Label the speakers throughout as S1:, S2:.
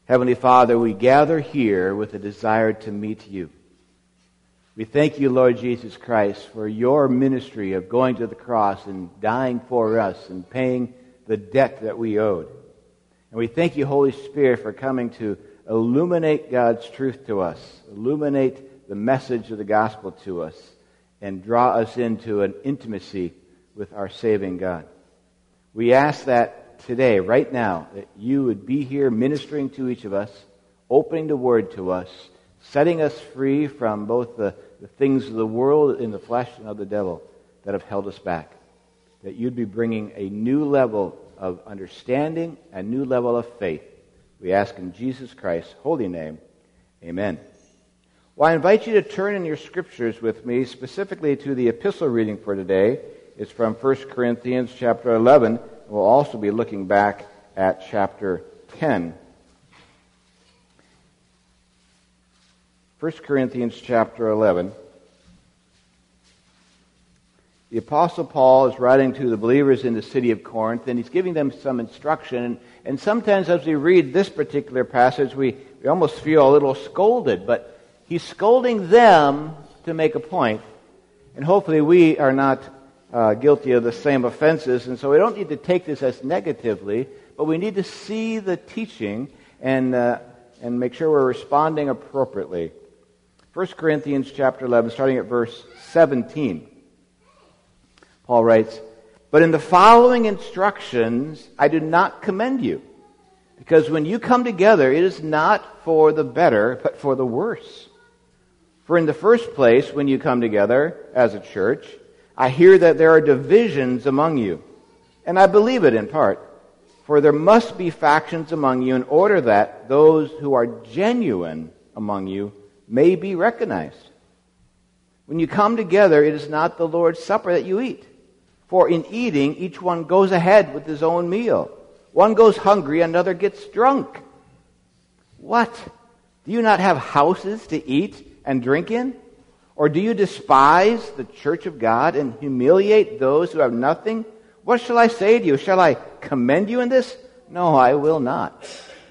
S1: Heavenly Father, we gather here with a desire to meet you. We thank you, Lord Jesus Christ, for your ministry of going to the cross and dying for us and paying the debt that we owed. And we thank you, Holy Spirit, for coming to illuminate God's truth to us, illuminate the message of the gospel to us, and draw us into an intimacy with our saving God. We ask that today, right now, that you would be here ministering to each of us, opening the Word to us, setting us free from both the things of the world and the flesh and of the devil that have held us back. That you'd be bringing a new level of understanding, a new level of faith. We ask in Jesus Christ's holy name, amen. Well, I invite you to turn in your scriptures with me, specifically to the epistle reading for today. It's from 1 Corinthians chapter 11. We'll also be looking back at chapter 10. 1 Corinthians chapter 11. The Apostle Paul is writing to the believers in the city of Corinth, and he's giving them some instruction. And sometimes as we read this particular passage, we almost feel a little scolded, but he's scolding them to make a point. And hopefully we are not guilty of the same offenses, and so we don't need to take this as negatively, but we need to see the teaching and make sure we're responding appropriately. 1 Corinthians chapter 11, starting at verse 17. Paul writes, "But in the following instructions I do not commend you, because when you come together it is not for the better, but for the worse. For in the first place, when you come together as a church, I hear that there are divisions among you, and I believe it in part. For there must be factions among you in order that those who are genuine among you may be recognized. When you come together, it is not the Lord's Supper that you eat. For in eating, each one goes ahead with his own meal. One goes hungry, another gets drunk. What? Do you not have houses to eat and drink in? Or do you despise the church of God and humiliate those who have nothing? What shall I say to you? Shall I commend you in this? No, I will not.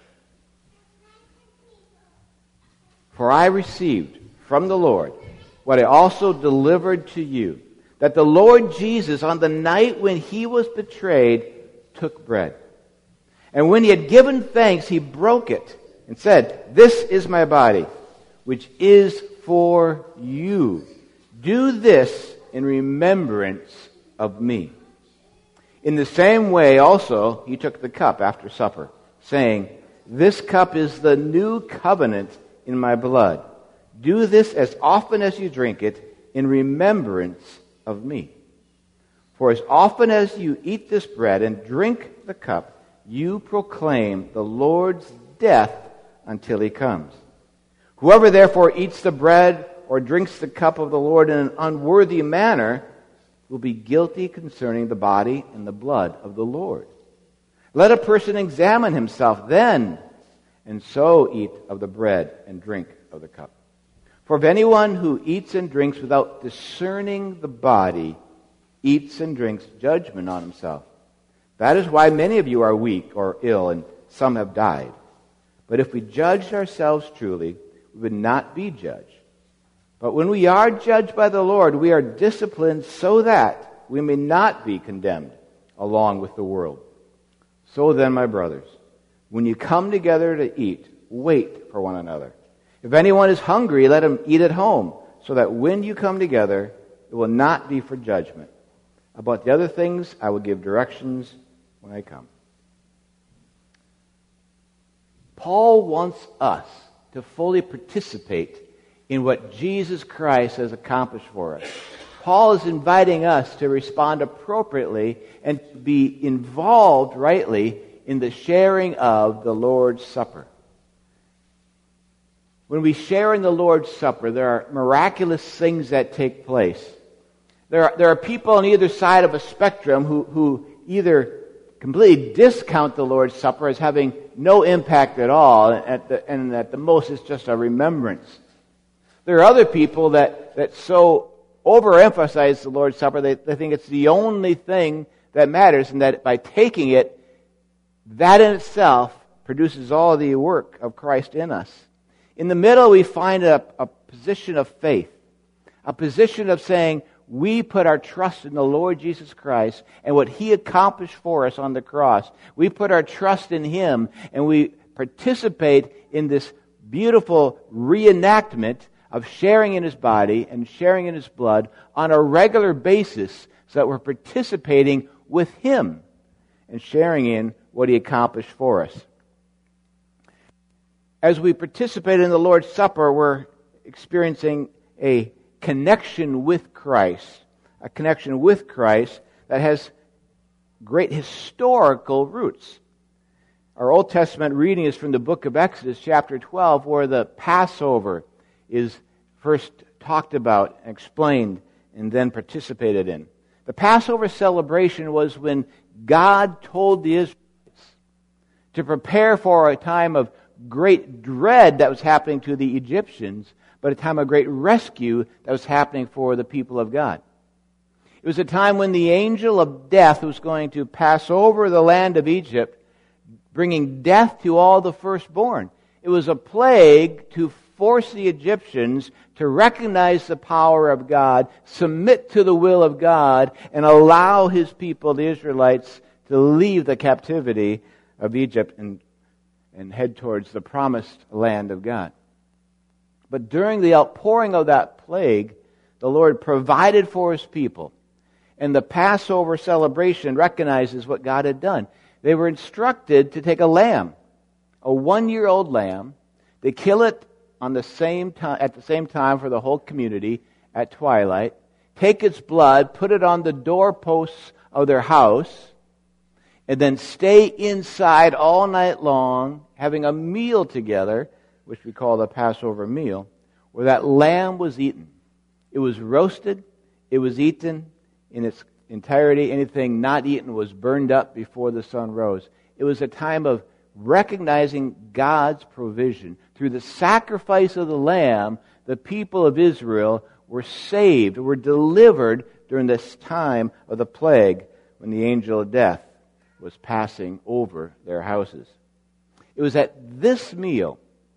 S1: For I received from the Lord what I also delivered to you, that the Lord Jesus, on the night when he was betrayed, took bread. And when he had given thanks, he broke it and said, 'This is my body, which is for you. Do this in remembrance of me.' In the same way also he took the cup after supper, saying, 'This cup is the new covenant in my blood. Do this as often as you drink it in remembrance of me. For as often as you eat this bread and drink the cup, you proclaim the Lord's death until he comes. Whoever therefore eats the bread or drinks the cup of the Lord in an unworthy manner will be guilty concerning the body and the blood of the Lord. Let a person examine himself then, and so eat of the bread and drink of the cup. For if anyone who eats and drinks without discerning the body eats and drinks judgment on himself. That is why many of you are weak or ill, and some have died. But if we judged ourselves truly, we would not be judged. But when we are judged by the Lord, we are disciplined so that we may not be condemned along with the world. So then, my brothers, when you come together to eat, wait for one another. If anyone is hungry, let him eat at home, so that when you come together, it will not be for judgment. About the other things, I will give directions when I come." Paul wants us to fully participate in what Jesus Christ has accomplished for us. Paul is inviting us to respond appropriately and to be involved rightly in the sharing of the Lord's Supper. When we share in the Lord's Supper, there are miraculous things that take place. There are people on either side of a spectrum who either completely discount the Lord's Supper as having no impact at all, and at the most it's just a remembrance. There are other people that so overemphasize the Lord's Supper, they think it's the only thing that matters, and that by taking it, that in itself produces all the work of Christ in us. In the middle, we find a position of faith, a position of saying, we put our trust in the Lord Jesus Christ and what He accomplished for us on the cross. We put our trust in Him, and we participate in this beautiful reenactment of sharing in His body and sharing in His blood on a regular basis, so that we're participating with Him and sharing in what He accomplished for us. As we participate in the Lord's Supper, we're experiencing a connection with Christ, a connection with Christ that has great historical roots. Our Old Testament reading is from the book of Exodus, chapter 12, where the Passover is first talked about, explained, and then participated in. The Passover celebration was when God told the Israelites to prepare for a time of great dread that was happening to the Egyptians, but a time of great rescue that was happening for the people of God. It was a time when the angel of death was going to pass over the land of Egypt, bringing death to all the firstborn. It was a plague to force the Egyptians to recognize the power of God, submit to the will of God, and allow His people, the Israelites, to leave the captivity of Egypt and head towards the promised land of God. But during the outpouring of that plague, the Lord provided for His people. And the Passover celebration recognizes what God had done. They were instructed to take a lamb, a 1-year-old lamb. They kill it at the same time for the whole community at twilight. Take its blood, put it on the doorposts of their house, and then stay inside all night long, having a meal together, which we call the Passover meal, where that lamb was eaten. It was roasted, it was eaten in its entirety. Anything not eaten was burned up before the sun rose. It was a time of recognizing God's provision. Through the sacrifice of the lamb, the people of Israel were saved, were delivered during this time of the plague when the angel of death was passing over their houses. It was at this meal,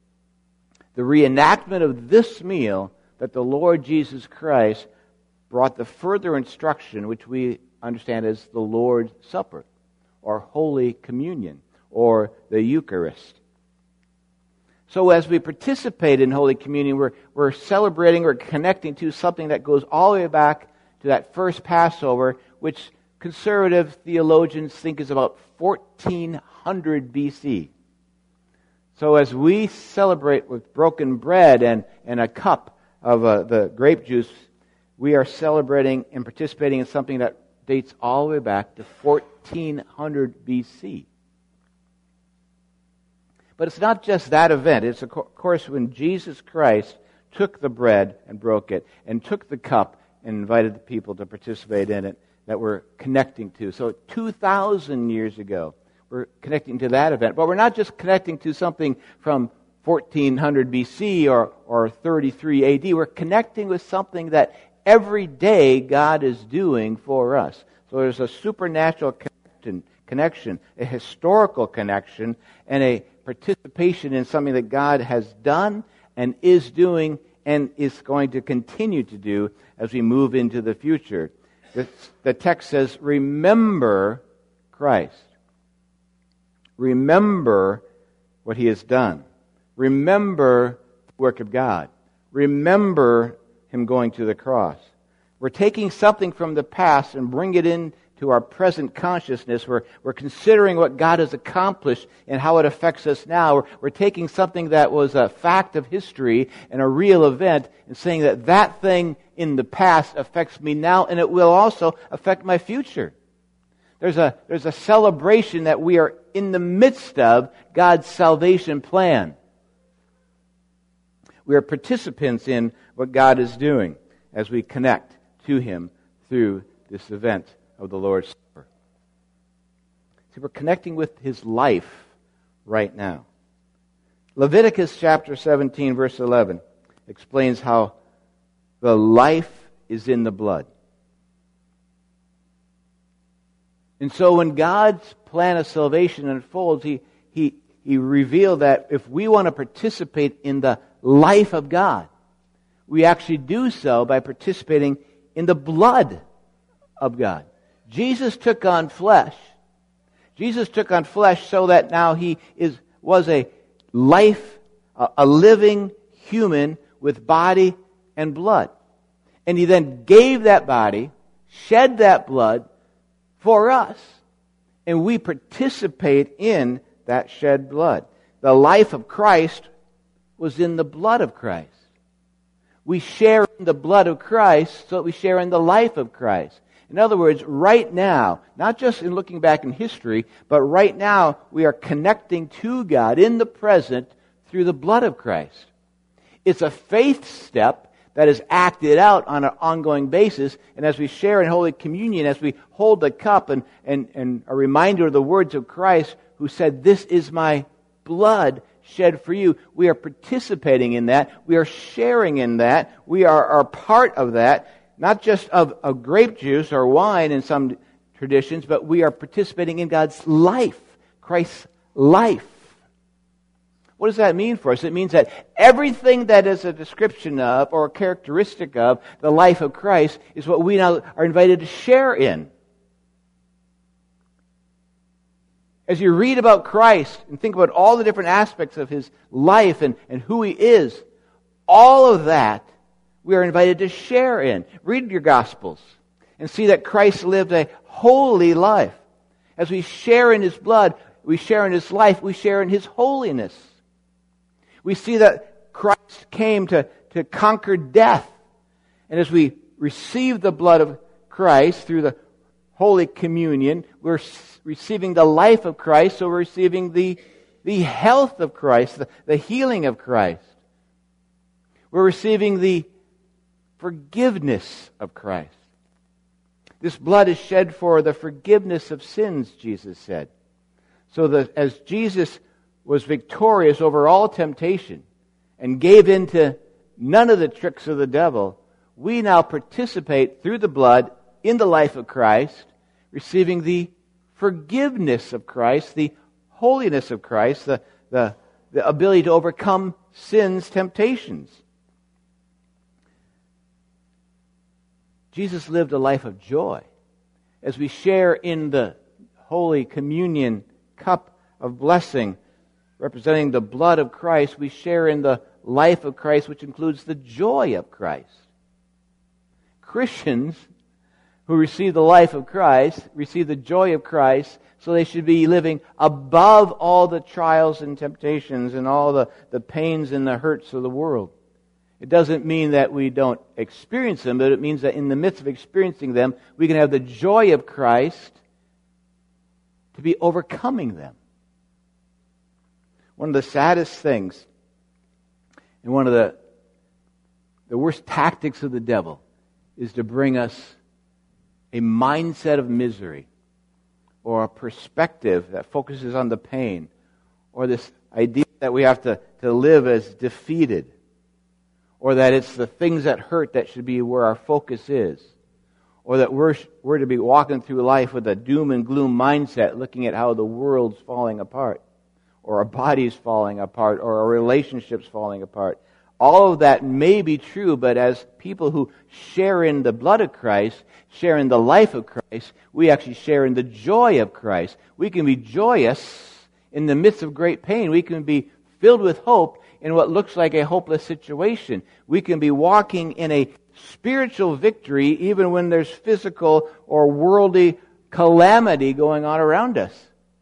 S1: the reenactment of this meal, that the Lord Jesus Christ brought the further instruction, which we understand as the Lord's Supper, or Holy Communion, or the Eucharist. So as we participate in Holy Communion, we're celebrating, we're connecting to something that goes all the way back to that first Passover, which conservative theologians think is about 1400 BC. So as we celebrate with broken bread and a cup of the grape juice, we are celebrating and participating in something that dates all the way back to 1400 BC. But it's not just that event. It's, of course, when Jesus Christ took the bread and broke it, and took the cup and invited the people to participate in it, that we're connecting to. So 2,000 years ago, we're connecting to that event. But we're not just connecting to something from 1400 BC or 33 AD. We're connecting with something that every day God is doing for us. So there's a supernatural connection, a historical connection, and a participation in something that God has done and is doing and is going to continue to do as we move into the future. The text says, remember Christ. Remember what He has done. Remember the work of God. Remember Him going to the cross. We're taking something from the past and bring it into our present consciousness. We're considering what God has accomplished and how it affects us now. We're taking something that was a fact of history and a real event and saying that thing in the past affects me now, and it will also affect my future. There's a celebration that we are in the midst of God's salvation plan. We are participants in what God is doing as we connect to Him through this event of the Lord's Supper. See, we're connecting with His life right now. Leviticus chapter 17, verse 11 explains how the life is in the blood. And so when God's plan of salvation unfolds, He he revealed that if we want to participate in the life of God, we actually do so by participating in the blood of God. Jesus took on flesh. Jesus took on flesh so that now he was a life, a living human with body and blood. And he then gave that body, shed that blood for us. And we participate in that shed blood. The life of Christ was in the blood of Christ. We share in the blood of Christ so that we share in the life of Christ. In other words, right now, not just in looking back in history, but right now we are connecting to God in the present through the blood of Christ. It's a faith step that is acted out on an ongoing basis. And as we share in Holy Communion, as we hold the cup and a reminder of the words of Christ who said, "This is my blood shed for you," we are participating in that. We are sharing in that. We are part of that. Not just of grape juice or wine in some traditions, but we are participating in God's life, Christ's life. What does that mean for us? It means that everything that is a description of or a characteristic of the life of Christ is what we now are invited to share in. As you read about Christ and think about all the different aspects of His life and who He is, all of that we are invited to share in. Read your Gospels and see that Christ lived a holy life. As we share in His blood, we share in His life, we share in His holiness. We see that Christ came to conquer death. And as we receive the blood of Christ through the Holy Communion, we're receiving the life of Christ, so we're receiving the health of Christ, the healing of Christ. We're receiving the forgiveness of Christ. This blood is shed for the forgiveness of sins, Jesus said. So that as Jesus was victorious over all temptation and gave in to none of the tricks of the devil, we now participate through the blood in the life of Christ, receiving the forgiveness of Christ, the holiness of Christ, the ability to overcome sin's temptations. Jesus lived a life of joy. As we share in the Holy Communion cup of blessing, representing the blood of Christ, we share in the life of Christ, which includes the joy of Christ. Christians who receive the life of Christ receive the joy of Christ, so they should be living above all the trials and temptations and all the pains and the hurts of the world. It doesn't mean that we don't experience them, but it means that in the midst of experiencing them, we can have the joy of Christ to be overcoming them. One of the saddest things and one of the worst tactics of the devil is to bring us a mindset of misery or a perspective that focuses on the pain or this idea that we have to live as defeated, or that it's the things that hurt that should be where our focus is, or that we're to be walking through life with a doom and gloom mindset, looking at how the world's falling apart, or our bodies falling apart, or our relationships falling apart. All of that may be true, but as people who share in the blood of Christ, share in the life of Christ, we actually share in the joy of Christ. We can be joyous in the midst of great pain. We can be filled with hope in what looks like a hopeless situation. We can be walking in a spiritual victory even when there's physical or worldly calamity going on around us.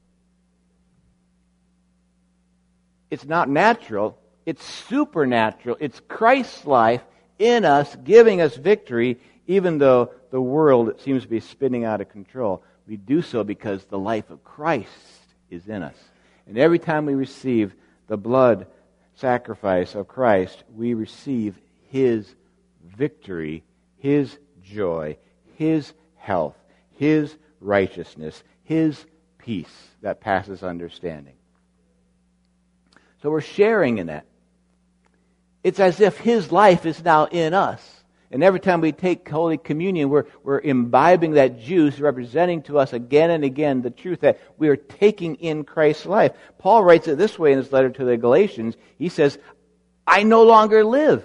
S1: It's not natural. It's supernatural. It's Christ's life in us, giving us victory, even though the world seems to be spinning out of control. We do so because the life of Christ is in us. And every time we receive the blood sacrifice of Christ, we receive His victory, His joy, His health, His righteousness, His peace that passes understanding. So we're sharing in that. It's as if His life is now in us. And every time we take Holy Communion, we're imbibing that juice, representing to us again and again the truth that we are taking in Christ's life. Paul writes it this way in his letter to the Galatians. He says, I no longer live,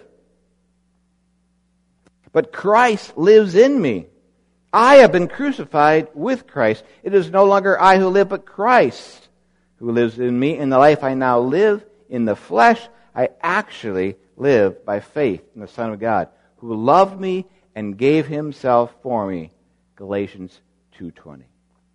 S1: but Christ lives in me. I have been crucified with Christ. It is no longer I who live, but Christ who lives in me. In the life I now live in the flesh, I actually live by faith in the Son of God, who loved me and gave himself for me. Galatians 2:20.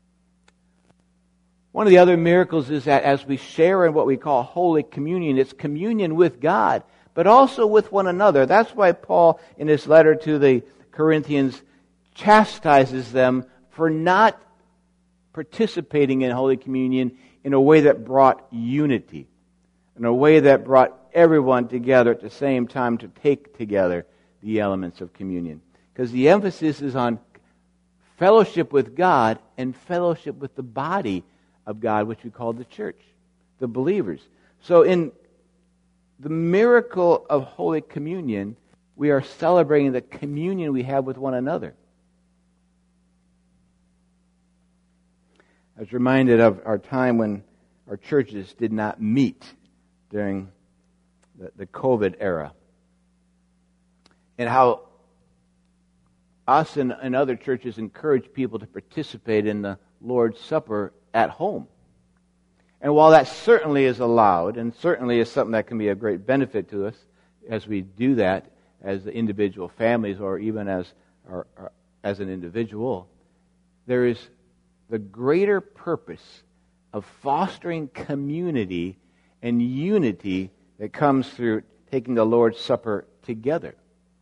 S1: One of the other miracles is that as we share in what we call Holy Communion, it's communion with God, but also with one another. That's why Paul, in his letter to the Corinthians, chastises them for not participating in Holy Communion in a way that brought unity, in a way that brought everyone together at the same time to take together the elements of communion. Because the emphasis is on fellowship with God and fellowship with the body of God, which we call the church, the believers. So in the miracle of Holy Communion, we are celebrating the communion we have with one another. I was reminded of our time when our churches did not meet during the COVID era, and how us and other churches encourage people to participate in the Lord's Supper at home. And while that certainly is allowed, and certainly is something that can be a great benefit to us as we do that as individual families or even as an individual, there is the greater purpose of fostering community and unity that comes through taking the Lord's Supper together.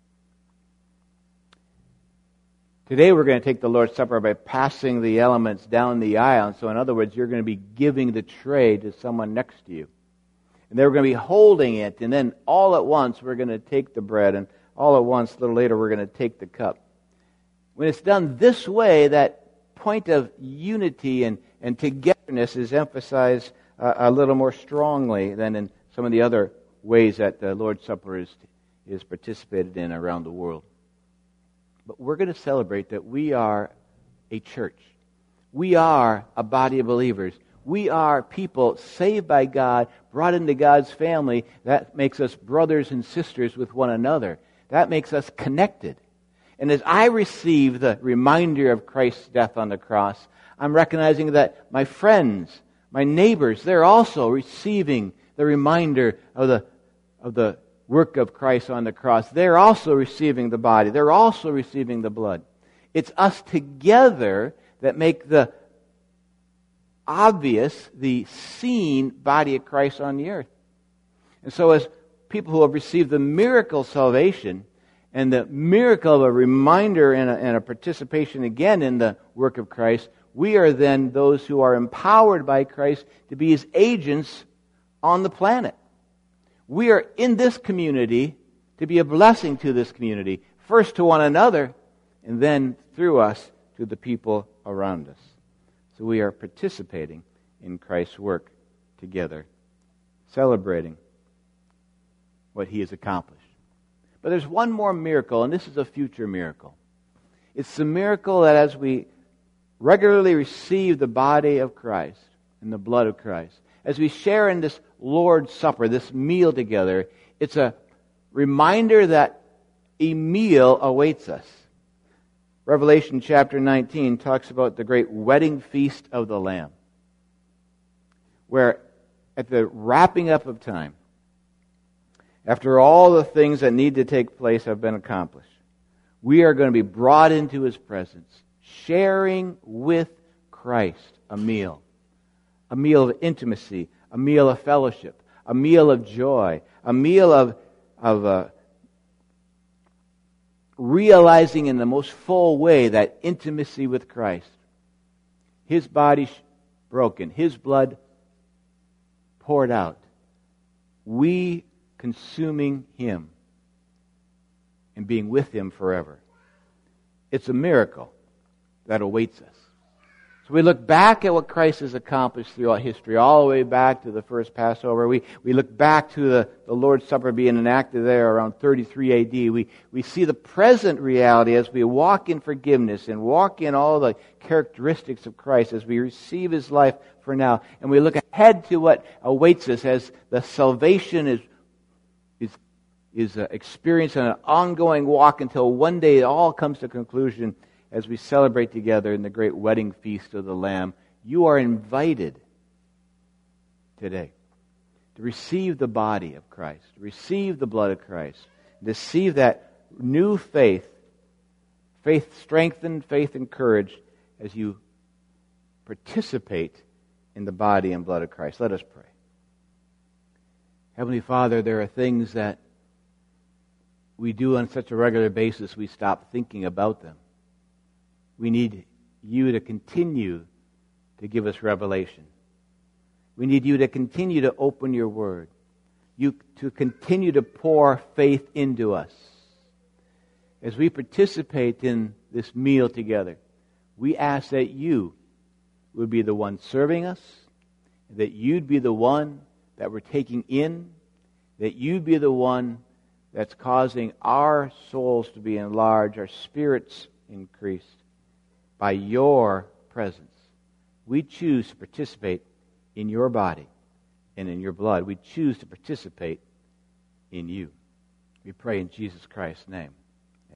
S1: Today we're going to take the Lord's Supper by passing the elements down the aisle. And so in other words, you're going to be giving the tray to someone next to you. And they're going to be holding it, and then all at once we're going to take the bread, and all at once, a little later, we're going to take the cup. When it's done this way, that point of unity and togetherness is emphasized a little more strongly than in some of the other ways that the Lord's Supper is participated in around the world. But we're going to celebrate that we are a church. We are a body of believers. We are people saved by God, brought into God's family. That makes us brothers and sisters with one another. That makes us connected. And as I receive the reminder of Christ's death on the cross, I'm recognizing that my friends, my neighbors, they're also receiving the reminder of the work of Christ on the cross. They're also receiving the body. They're also receiving the blood. It's us together that make the obvious, the seen body of Christ on the earth. And so as people who have received the miracle of salvation and the miracle of a reminder and a participation again in the work of Christ, we are then those who are empowered by Christ to be His agents on the planet. We are in this community to be a blessing to this community, first to one another, and then through us to the people around us. So we are participating in Christ's work together, celebrating what He has accomplished. But there's one more miracle, and this is a future miracle. It's the miracle that as we regularly receive the body of Christ and the blood of Christ, as we share in this Lord's Supper, this meal together, it's a reminder that a meal awaits us. Revelation chapter 19 talks about the great wedding feast of the Lamb, where at the wrapping up of time, after all the things that need to take place have been accomplished, we are going to be brought into His presence, sharing with Christ a meal of intimacy, a meal of fellowship, a meal of joy, a meal of realizing in the most full way that intimacy with Christ. His body broken, His blood poured out. We consuming Him and being with Him forever. It's a miracle that awaits us. So we look back at what Christ has accomplished throughout history, all the way back to the first Passover. We look back to the Lord's Supper being enacted there around 33 AD. We see the present reality as we walk in forgiveness and walk in all the characteristics of Christ as we receive His life for now. And we look ahead to what awaits us as the salvation is experienced in an ongoing walk until one day it all comes to conclusion as we celebrate together in the great wedding feast of the Lamb. You are invited today to receive the body of Christ, to receive the blood of Christ, to receive that new faith strengthened, faith encouraged as you participate in the body and blood of Christ. Let us pray. Heavenly Father, there are things that we do on such a regular basis we stop thinking about them. We need you to continue to give us revelation. We need you to continue to open your word. You to continue to pour faith into us. As we participate in this meal together, we ask that you would be the one serving us, that you'd be the one that we're taking in, that you'd be the one that's causing our souls to be enlarged, our spirits increased. By your presence, we choose to participate in your body and in your blood. We choose to participate in you. We pray in Jesus Christ's name.